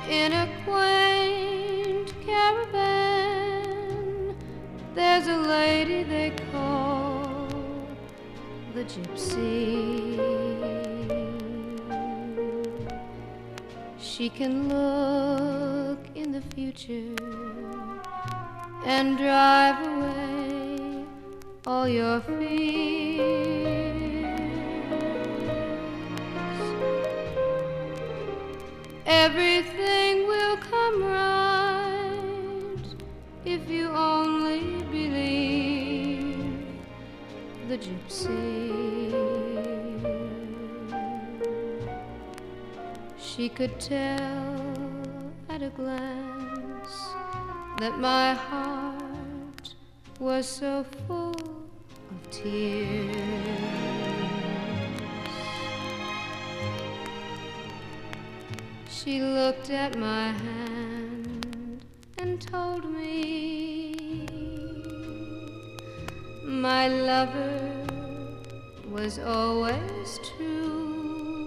in a quaint caravan, there's a lady they call the gypsy. She can look in the future and drive away all your fears. Everything will come right if you only believe the gypsy. She could tell at a glance that my heart was so full of tears. She looked at my hand and told me my lover was always true,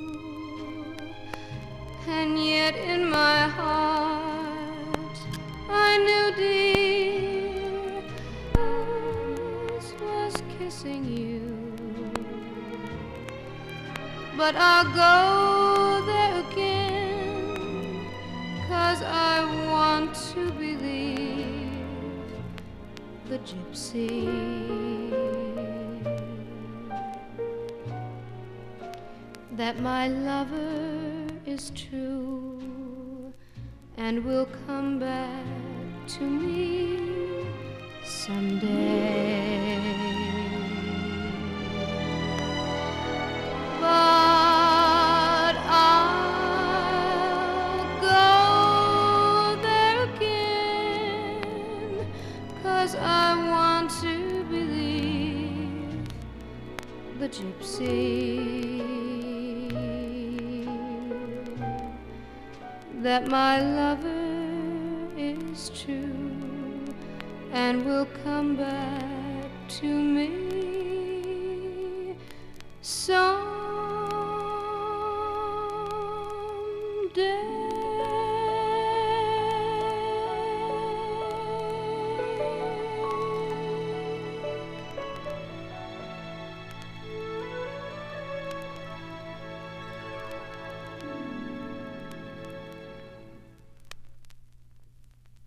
and yet in my heart I knew, dear, I was kissing you. But I'll go there again, 'cause I want to believe the gypsy. That my lover is true and will come back to me someday. But I'll go there again, 'cause I want to believe the gypsy. That my lover is true and will come back to me someday.